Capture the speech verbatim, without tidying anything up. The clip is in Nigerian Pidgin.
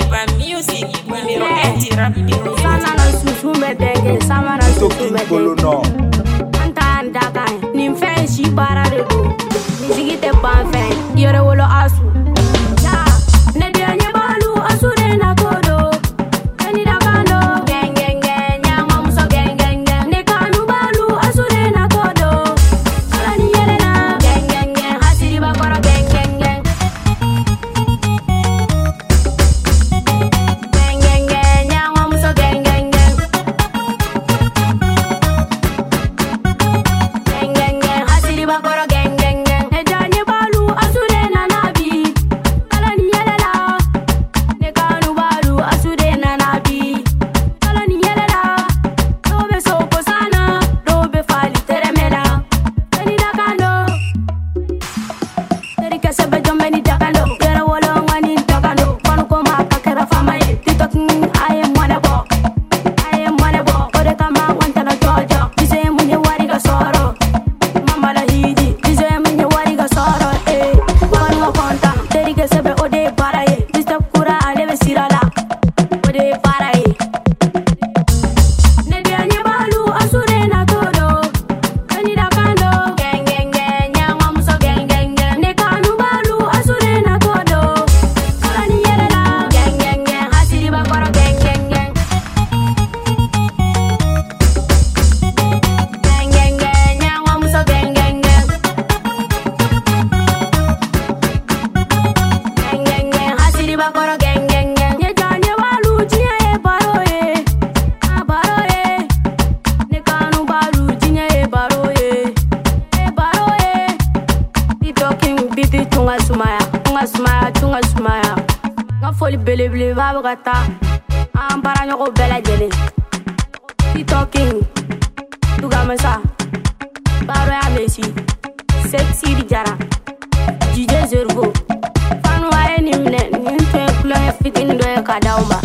Iba music, numero enti rapido. Sana na susu medenge, sama na susu medenge. Anta anda kai, nimfe shi para de do. Nizigi te banfe, yore wolo asu. Ya, ne de anye balu asu de na kodo. Eni da kando, geng geng geng, nyama muso geng geng geng. Ne kanu balu asu de na kodo. Ala ni yele na, geng geng geng, hasiri bakora geng geng geng. Geng geng geng, nyama muso geng geng geng. Geng geng geng, hasiri bakora geng geng geng. Ne janye balu asu de na nabi. Ala ni yele la, ne kanu balu asu de na nabi. Ala ni yele la, dobe soko sana, dobe fali teremela. Eni da kando, teri kese be jombe ni da kando. Yere wolo ngani da kando, kono koma kakera fama ye. TikTok mm, aye mwane bo, aye mwane bo. Ode kama wanta na jojo, dise munye wari ga soro. Mama la hiji, dise munye wari ga soro. Eh, kono konta, teri kese be ode para ye. Disturb kura aleve sirala, ode para ye. Ne de anye balu asure na todo. Eni da kando, geng geng geng, nyama muso geng geng geng. Ne kanu balu asure na todo. Ala ni yele la, geng geng geng, hasiri bakora geng geng geng. Geng geng geng, nyama muso geng geng geng. Geng geng geng, hasiri bakora geng geng geng. Ye janye balu jinya ye baro ye, ah baro ye. Ne kanu balu jinya ye baro ye, eh baro ye. TikToking biti tunga sumaya, tunga sumaya, tunga sumaya. Nga foli belebele babu kata, an bara ɲɔgɔn bɛɛ lajɛlen. TikToking, tuga masa, baro ya mesi, sexy di jara, J J Zergo. Fanu a ye nin minɛ, nin tun ye kulonkɛ fitinin dɔ ye ka d'aw ma.